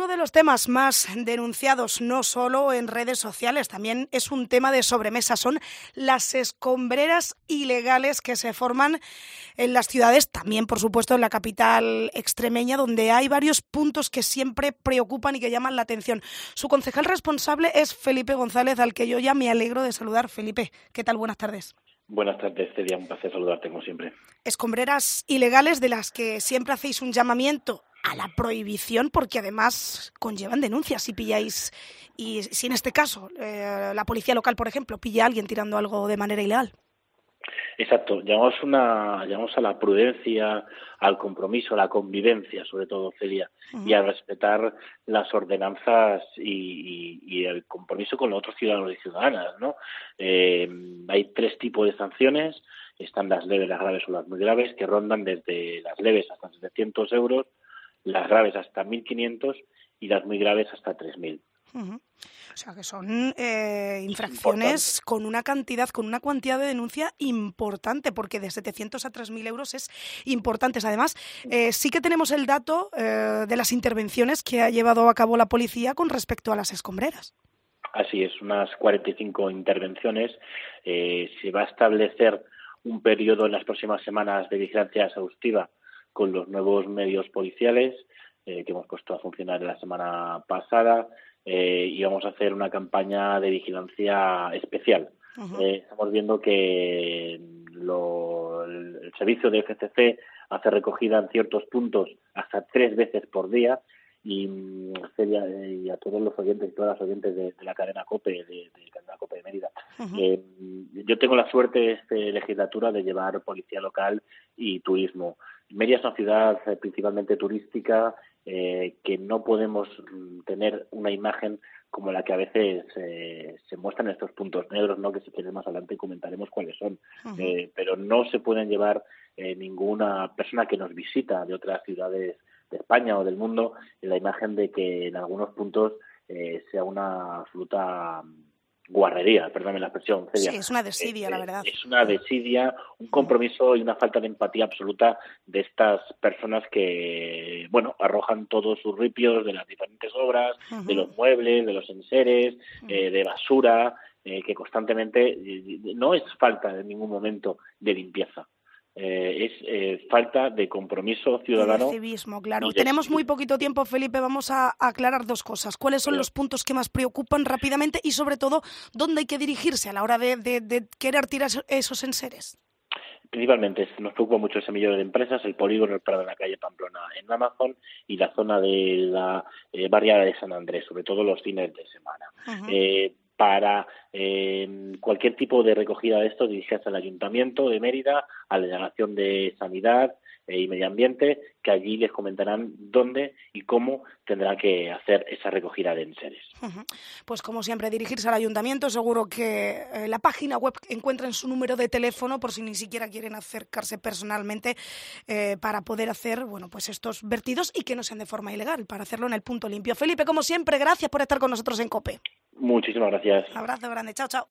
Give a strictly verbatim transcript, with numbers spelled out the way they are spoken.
Uno de los temas más denunciados, no solo en redes sociales, también es un tema de sobremesa, son las escombreras ilegales que se forman en las ciudades, también por supuesto en la capital extremeña, donde hay varios puntos que siempre preocupan y que llaman la atención. Su concejal responsable es Felipe González, al que yo ya me alegro de saludar. Felipe, ¿qué tal? Buenas tardes. Buenas tardes, Celia, un placer saludarte como siempre. Escombreras ilegales de las que siempre hacéis un llamamiento a la prohibición, porque además conllevan denuncias si pilláis, y si en este caso eh, la policía local, por ejemplo, pilla a alguien tirando algo de manera ilegal. Exacto, llamamos, una, llamamos a la prudencia, al compromiso, a la convivencia, sobre todo, Celia, uh-huh. y a respetar las ordenanzas y, y, y el compromiso con los otros ciudadanos y ciudadanas, ¿no? Eh, hay tres tipos de sanciones, están las leves, las graves o las muy graves, que rondan desde las leves hasta setecientos euros, las graves hasta mil quinientos y las muy graves hasta tres mil. Uh-huh. O sea que son eh, infracciones con una cantidad, con una cuantía de denuncia importante, porque de setecientos a tres mil euros es importante. Además, eh, sí que tenemos el dato eh, de las intervenciones que ha llevado a cabo la policía con respecto a las escombreras. Así es, unas cuarenta y cinco intervenciones. Eh, se va a establecer un periodo en las próximas semanas de vigilancia exhaustiva con los nuevos medios policiales eh, que hemos puesto a funcionar la semana pasada. Eh, y vamos a hacer una campaña de vigilancia especial. Uh-huh. Eh, estamos viendo que lo, el, el servicio de F C C hace recogida en ciertos puntos hasta tres veces por día y, y a todos los oyentes y todas las oyentes de, de la cadena COPE, de, de cadena COPE de Mérida. Uh-huh. Eh, yo tengo la suerte esta legislatura de llevar policía local y turismo. Mérida es una ciudad eh, principalmente turística, Eh, que no podemos tener una imagen como la que a veces eh, se muestran en estos puntos negros, ¿no? Que si quieres más adelante comentaremos cuáles son. Uh-huh. Eh, pero no se pueden llevar eh, ninguna persona que nos visita de otras ciudades de España o del mundo en la imagen de que en algunos puntos eh, sea una absoluta guarrería, perdóname la expresión, Celia. Sí, es una desidia, eh, la verdad. Es una desidia, un compromiso y una falta de empatía absoluta de estas personas que, bueno, arrojan todos sus ripios de las diferentes obras, uh-huh. de los muebles, de los enseres, uh-huh. eh, de basura, eh, que constantemente, eh, no es falta en ningún momento de limpieza. Eh, es eh, falta de compromiso ciudadano. Y de civismo, claro. De Tenemos muy poquito tiempo, Felipe. Vamos a aclarar dos cosas. ¿Cuáles son sí. los puntos que más preocupan rápidamente y, sobre todo, dónde hay que dirigirse a la hora de, de, de querer tirar esos enseres? Principalmente nos preocupa mucho el semillero de empresas, el polígono El Prado en la calle Pamplona en Amazon y la zona de la eh, barriada de San Andrés, sobre todo los fines de semana. Uh-huh. Eh, para eh, cualquier tipo de recogida de esto, dirigirse al Ayuntamiento de Mérida, a la Delegación de Sanidad eh, y Medio Ambiente, que allí les comentarán dónde y cómo tendrán que hacer esa recogida de enseres. Uh-huh. Pues como siempre, dirigirse al Ayuntamiento. Seguro que en la página web encuentran su número de teléfono por si ni siquiera quieren acercarse personalmente eh, para poder hacer, bueno, pues estos vertidos y que no sean de forma ilegal, para hacerlo en el punto limpio. Felipe, como siempre, gracias por estar con nosotros en COPE. Muchísimas gracias. Un abrazo grande. Chao, chao.